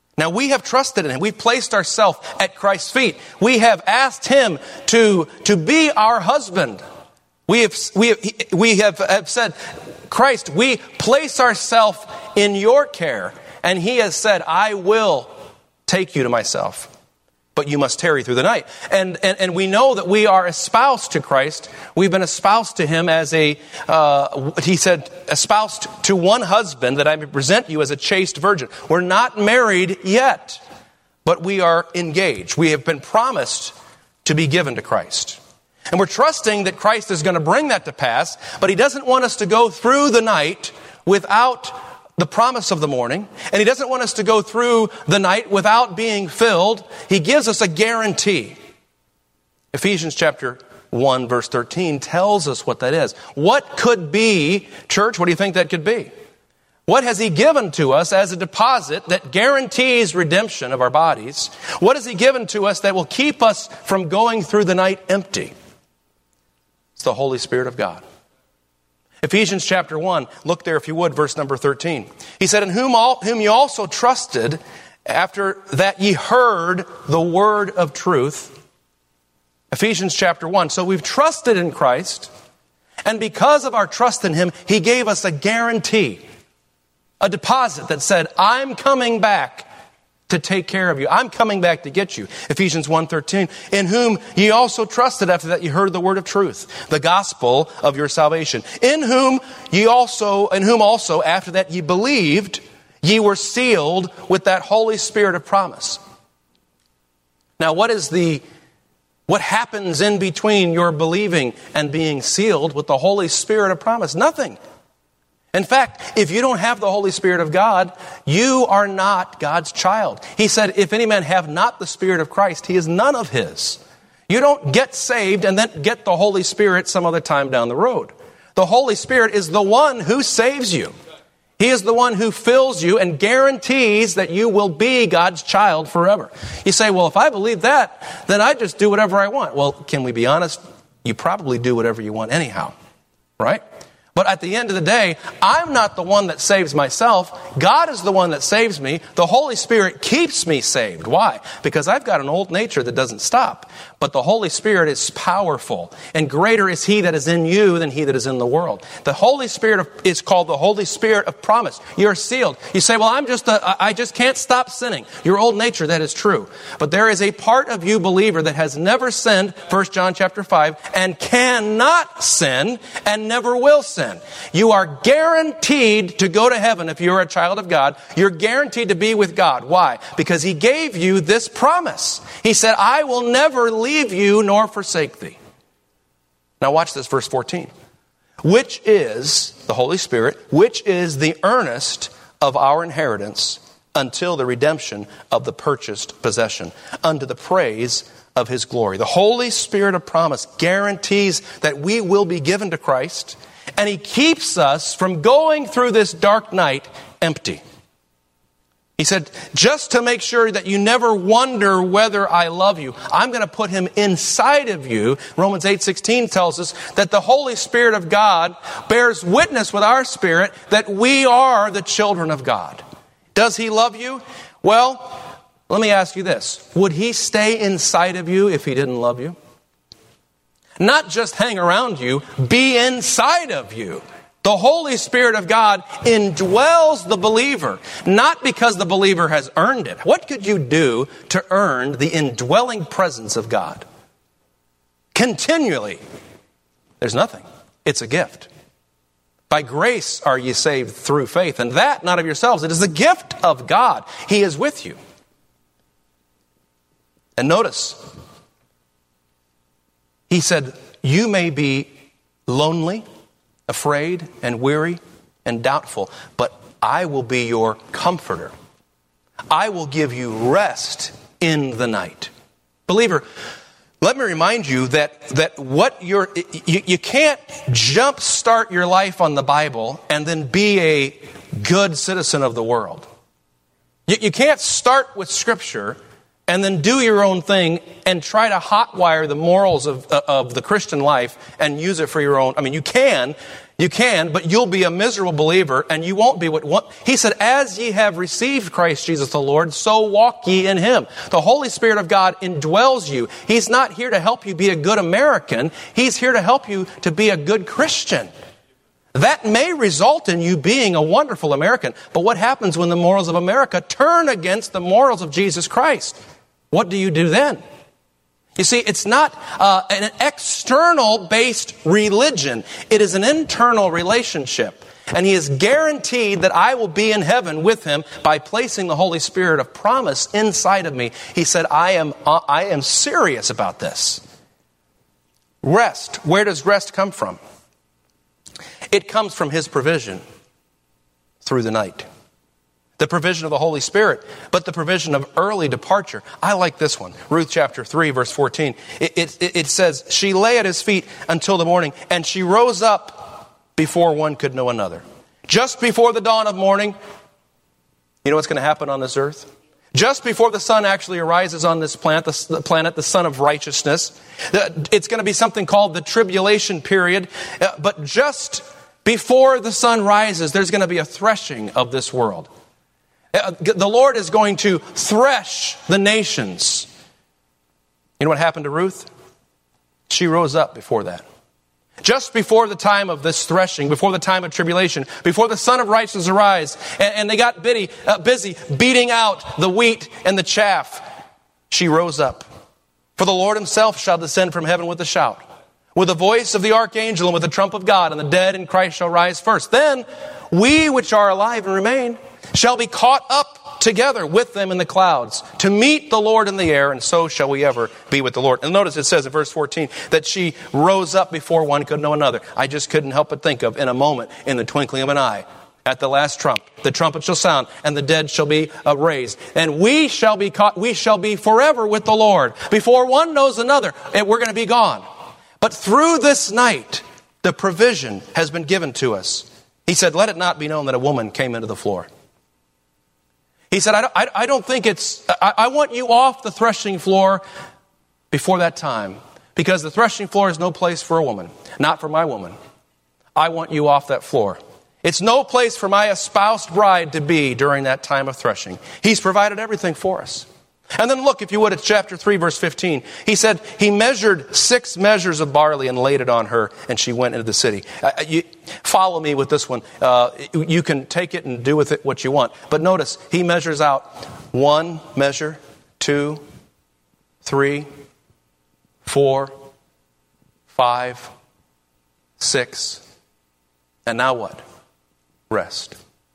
Now, we have trusted in him. We've placed ourselves at Christ's feet. We have asked him to, to be our husband. We have, we have, we have, have said, Christ, we place ourselves in your care. And he has said, I will take you to myself, but you must tarry through the night. And, and, and we know that we are espoused to Christ. We've been espoused to him as a, uh, he said, espoused to one husband, that I may present you as a chaste virgin. We're not married yet, but we are engaged. We have been promised to be given to Christ. And we're trusting that Christ is going to bring that to pass, but he doesn't want us to go through the night without the promise of the morning, and he doesn't want us to go through the night without being filled. He gives us a guarantee. Ephesians chapter one, verse thirteen tells us what that is. What could be, church, what do you think that could be? What has he given to us as a deposit that guarantees redemption of our bodies? What has he given to us that will keep us from going through the night empty? It's the Holy Spirit of God. Ephesians chapter one, look there if you would, verse number thirteen. He said, in whom, all, whom you also trusted, after that ye heard the word of truth. Ephesians chapter one. So we've trusted in Christ, and because of our trust in him, he gave us a guarantee, a deposit that said, I'm coming back to take care of you. I'm coming back to get you. Ephesians one thirteen, in whom ye also trusted after that ye heard the word of truth, the gospel of your salvation. In whom ye also, in whom also after that ye believed, ye were sealed with that Holy Spirit of promise. Now, what is the, what happens in between your believing and being sealed with the Holy Spirit of promise? Nothing. In fact, if you don't have the Holy Spirit of God, you are not God's child. He said, if any man have not the Spirit of Christ, he is none of his. You don't get saved and then get the Holy Spirit some other time down the road. The Holy Spirit is the one who saves you. He is the one who fills you and guarantees that you will be God's child forever. You say, well, if I believe that, then I just do whatever I want. Well, can we be honest? You probably do whatever you want anyhow, right? But at the end of the day, I'm not the one that saves myself. God is the one that saves me. The Holy Spirit keeps me saved. Why? Because I've got an old nature that doesn't stop. But the Holy Spirit is powerful. And greater is he that is in you than he that is in the world. The Holy Spirit is called the Holy Spirit of promise. You're sealed. You say, well, I'm just a, I just can't stop sinning. Your old nature, that is true. But there is a part of you, believer, that has never sinned, First John chapter five, and cannot sin and never will sin. You are guaranteed to go to heaven if you're a child of God. You're guaranteed to be with God. Why? Because he gave you this promise. He said, I will never leave you nor forsake thee. Now watch this, verse fourteen. Which is, the Holy Spirit, which is the earnest of our inheritance until the redemption of the purchased possession, unto the praise of his glory. The Holy Spirit of promise guarantees that we will be given to Christ, and he keeps us from going through this dark night empty. He said, just to make sure that you never wonder whether I love you, I'm going to put him inside of you. Romans eight sixteen tells us that the Holy Spirit of God bears witness with our spirit that we are the children of God. Does he love you? Well, let me ask you this. Would he stay inside of you if he didn't love you? Not just hang around you, be inside of you. The Holy Spirit of God indwells the believer, not because the believer has earned it. What could you do to earn the indwelling presence of God? Continually. There's nothing. It's a gift. By grace are ye saved through faith, and that not of yourselves. It is the gift of God. He is with you. And notice, he said, you may be lonely, afraid, and weary, and doubtful, but I will be your comforter. I will give you rest in the night. Believer, let me remind you that, that what you're, you, you can't jump start your life on the Bible and then be a good citizen of the world. You, you can't start with Scripture and then do your own thing and try to hotwire the morals of, of the Christian life and use it for your own. I mean, you can. You can, but you'll be a miserable believer, and you won't be what, what... He said, as ye have received Christ Jesus the Lord, so walk ye in him. The Holy Spirit of God indwells you. He's not here to help you be a good American. He's here to help you to be a good Christian. That may result in you being a wonderful American, but what happens when the morals of America turn against the morals of Jesus Christ? What do you do then? You see, it's not uh, an external-based religion. It is an internal relationship. And he is guaranteed that I will be in heaven with him by placing the Holy Spirit of promise inside of me. He said, I am, uh, I am serious about this. Rest. Where does rest come from? It comes from his provision through the night. The provision of the Holy Spirit, but the provision of early departure. I like this one. Ruth chapter three, verse fourteen. It, it, it says, she lay at his feet until the morning, and she rose up before one could know another. Just before the dawn of morning, you know what's going to happen on this earth? Just before the sun actually arises on this planet, the planet, the sun of righteousness, it's going to be something called the tribulation period. But just before the sun rises, there's going to be a threshing of this world. The Lord is going to thresh the nations. You know what happened to Ruth? She rose up before that. Just before the time of this threshing, before the time of tribulation, before the sun of righteousness arise, and, and they got busy, uh, busy beating out the wheat and the chaff, she rose up. For the Lord himself shall descend from heaven with a shout, with the voice of the archangel and with the trump of God, and the dead in Christ shall rise first. Then we which are alive and remain shall be caught up together with them in the clouds to meet the Lord in the air, and so shall we ever be with the Lord. And notice it says in verse fourteen that she rose up before one could know another. I just couldn't help but think of, in a moment, in the twinkling of an eye, at the last trump, the trumpet shall sound, and the dead shall be uh, raised. And we shall be caught, we shall be forever with the Lord. Before one knows another, we're going to be gone. But through this night, the provision has been given to us. He said, let it not be known that a woman came into the floor. He said, I don't, I, I don't think it's, I, I want you off the threshing floor before that time, because the threshing floor is no place for a woman, not for my woman. I want you off that floor. It's no place for my espoused bride to be during that time of threshing. He's provided everything for us. And then look, if you would, at chapter three, verse fifteen. He said, he measured six measures of barley and laid it on her, and she went into the city. Uh, you, follow me with this one. Uh, you can take it and do with it what you want. But notice, he measures out one measure, two, three, four, five, six. And now what? Rest.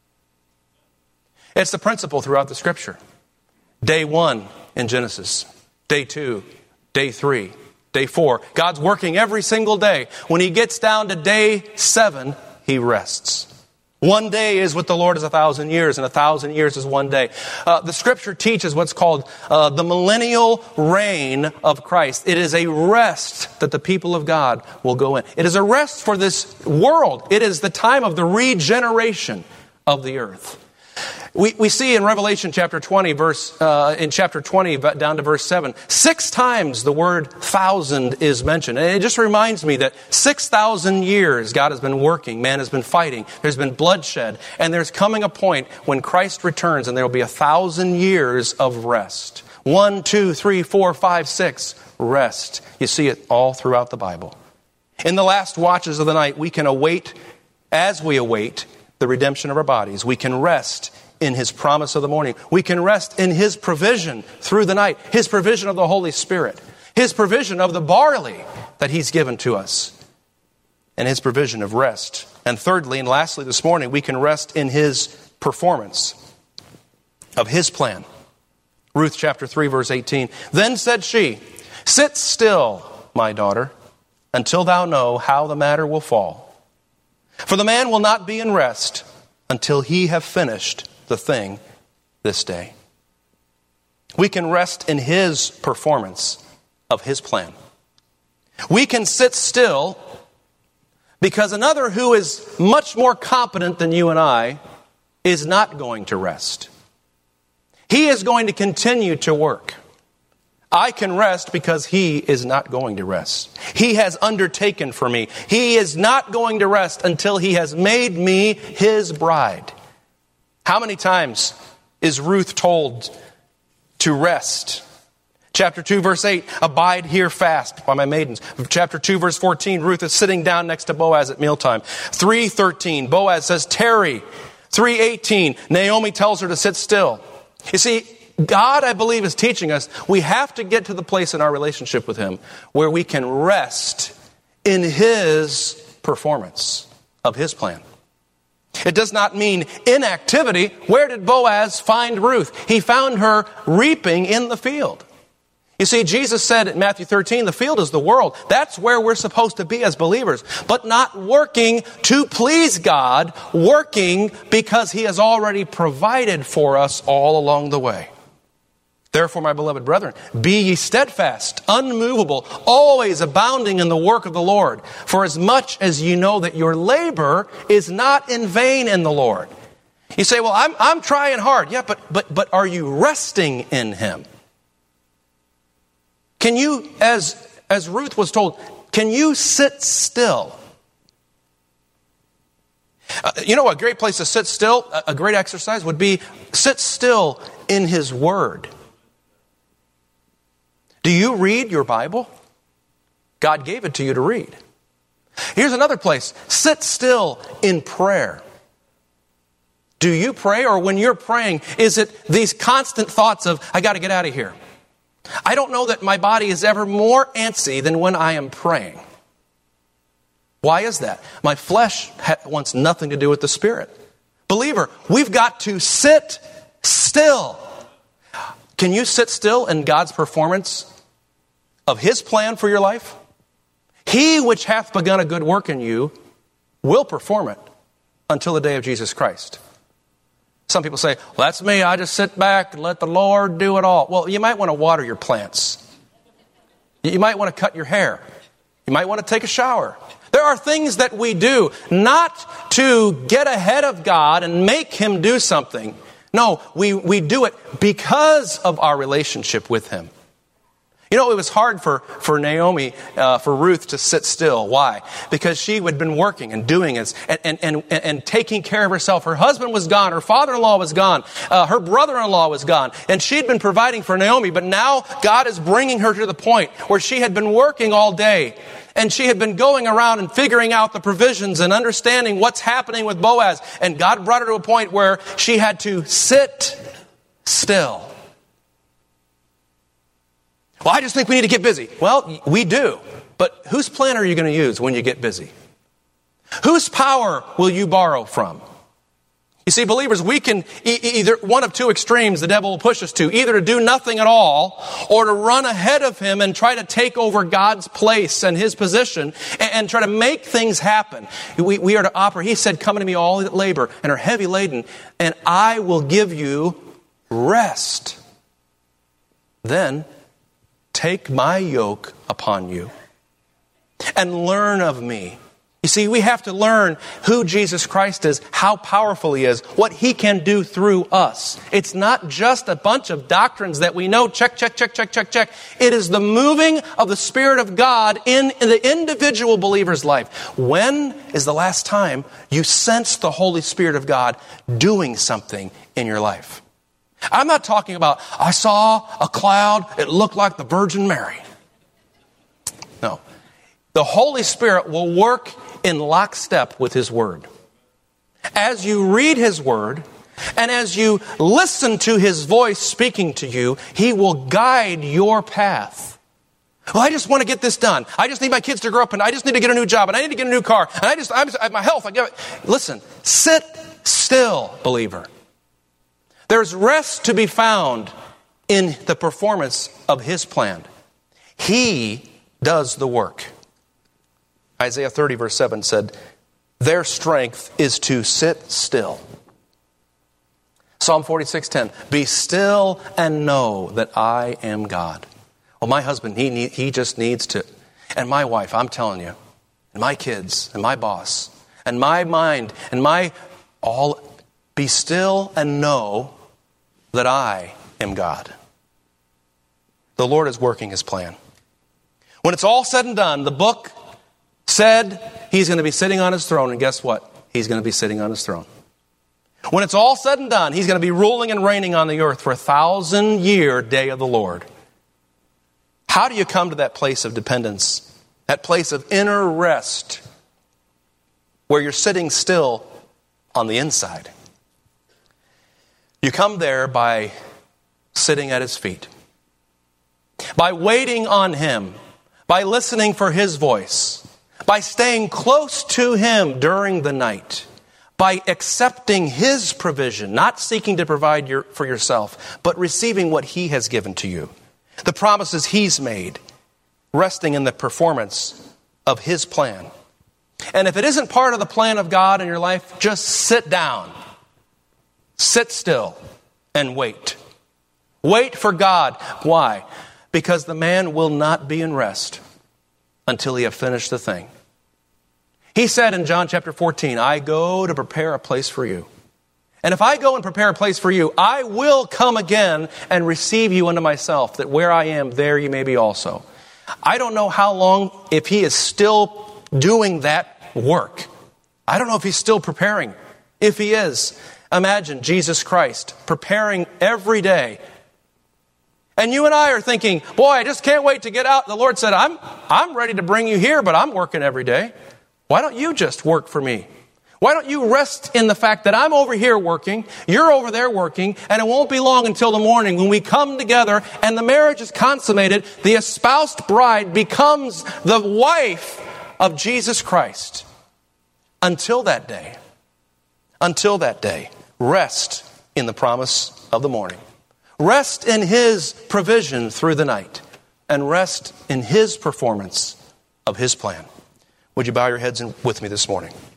It's the principle throughout the Scripture. Day one in Genesis, day two, day three, day four. God's working every single day. When he gets down to day seven, he rests. One day is with the Lord as a thousand years, and a thousand years is one day. Uh, the Scripture teaches what's called uh, the millennial reign of Christ. It is a rest that the people of God will go in. It is a rest for this world. It is the time of the regeneration of the earth. We we see in Revelation chapter twenty, verse uh, in chapter twenty down to verse seven, six times the word thousand is mentioned. And it just reminds me that six thousand years God has been working, man has been fighting, there's been bloodshed, and there's coming a point when Christ returns and there will be a thousand years of rest. One, two, three, four, five, six, rest. You see it all throughout the Bible. In the last watches of the night, we can await, as we await the redemption of our bodies, we can rest in his promise of the morning. We can rest in his provision through the night, his provision of the Holy Spirit, his provision of the barley that he's given to us, and his provision of rest. And thirdly and lastly this morning, we can rest in his performance of his plan. Ruth chapter three, verse eighteen. Then said she, sit still, my daughter, until thou know how the matter will fall. For the man will not be in rest until he have finished the thing this day. We can rest in his performance of his plan. We can sit still because another who is much more competent than you and I is not going to rest. He is going to continue to work. I can rest because he is not going to rest. He has undertaken for me. He is not going to rest until he has made me his bride. How many times is Ruth told to rest? Chapter two, verse eight, abide here fast by my maidens. Chapter two, verse fourteen, Ruth is sitting down next to Boaz at mealtime. three thirteen, Boaz says, tarry. three eighteen, Naomi tells her to sit still. You see, God, I believe, is teaching us we have to get to the place in our relationship with him where we can rest in his performance of his plan. It does not mean inactivity. Where did Boaz find Ruth? He found her reaping in the field. You see, Jesus said in Matthew thirteen, the field is the world. That's where we're supposed to be as believers, but not working to please God, working because he has already provided for us all along the way. Therefore, my beloved brethren, be ye steadfast, unmovable, always abounding in the work of the Lord, for as much as you know that your labor is not in vain in the Lord. You say, well, I'm, I'm trying hard. Yeah, but, but, but are you resting in him? Can you, as, as Ruth was told, can you sit still? Uh, you know, a great place to sit still, a, a great exercise would be sit still in his word. Do you read your Bible? God gave it to you to read. Here's another place. Sit still in prayer. Do you pray, or when you're praying, is it these constant thoughts of, I got to get out of here? I don't know that my body is ever more antsy than when I am praying. Why is that? My flesh ha- wants nothing to do with the Spirit. Believer, we've got to sit still. Can you sit still in God's performance of his plan for your life? He which hath begun a good work in you will perform it until the day of Jesus Christ. Some people say, well, that's me. I just sit back and let the Lord do it all. Well, you might want to water your plants. You might want to cut your hair. You might want to take a shower. There are things that we do not to get ahead of God and make him do something. No, we, we do it because of our relationship with him. You know, it was hard for, for Naomi, uh, for Ruth to sit still. Why? Because she had been working and doing it and, and, and, and taking care of herself. Her husband was gone. Her father-in-law was gone. Uh, her brother-in-law was gone. And she'd been providing for Naomi. But now God is bringing her to the point where she had been working all day. And she had been going around and figuring out the provisions and understanding what's happening with Boaz. And God brought her to a point where she had to sit still. Well, I just think we need to get busy. Well, we do. But whose plan are you going to use when you get busy? Whose power will you borrow from? You see, believers, we can e- either one of two extremes the devil will push us to. Either to do nothing at all or to run ahead of him and try to take over God's place and his position and, and try to make things happen. We, we are to operate. He said, come unto me all that labor and are heavy laden, and I will give you rest. Then take my yoke upon you and learn of me. You see, we have to learn who Jesus Christ is, how powerful he is, what he can do through us. It's not just a bunch of doctrines that we know, check, check, check, check, check, check. It is the moving of the Spirit of God in, in the individual believer's life. When is the last time you sensed the Holy Spirit of God doing something in your life? I'm not talking about, I saw a cloud, it looked like the Virgin Mary. No. The Holy Spirit will work in lockstep with his word. As you read his word, and as you listen to his voice speaking to you, he will guide your path. Well, I just want to get this done. I just need my kids to grow up, and I just need to get a new job, and I need to get a new car, and I just, I'm, my health, I give it. Listen, sit still, believer. There's rest to be found in the performance of his plan. He does the work. Isaiah thirty verse seven said, their strength is to sit still. Psalm forty-six ten, be still and know that I am God. Well, my husband, he need, he just needs to, and my wife, I'm telling you, and my kids, and my boss, and my mind, and my, all, be still and know that I am God. the Lord is working his plan. When it's all said and done, the book said he's going to be sitting on his throne, and guess what? He's going to be sitting on his throne. When it's all said and done, he's going to be ruling and reigning on the earth for a thousand year day of the Lord. How do you come to that place of dependence, that place of inner rest, where you're sitting still on the inside? You come there by sitting at his feet, by waiting on him, by listening for his voice, by staying close to him during the night, by accepting his provision, not seeking to provide your, for yourself, but receiving what he has given to you, the promises he's made, resting in the performance of his plan. And if it isn't part of the plan of God in your life, just sit down, sit still, and wait. Wait for God. Why? Because the man will not be in rest until he have finished the thing. He said in John chapter fourteen, I go to prepare a place for you. And if I go and prepare a place for you, I will come again and receive you unto myself, that where I am, there you may be also. I don't know how long, if he is still doing that work. I don't know if he's still preparing. If he is, imagine Jesus Christ preparing every day. And you and I are thinking, boy, I just can't wait to get out. The Lord said, I'm, I'm ready to bring you here, but I'm working every day. Why don't you just work for me? Why don't you rest in the fact that I'm over here working, you're over there working, and it won't be long until the morning when we come together and the marriage is consummated, the espoused bride becomes the wife of Jesus Christ. Until that day, until that day, rest in the promise of the morning. Rest in his provision through the night, and rest in his performance of his plan. Would you bow your heads with me this morning?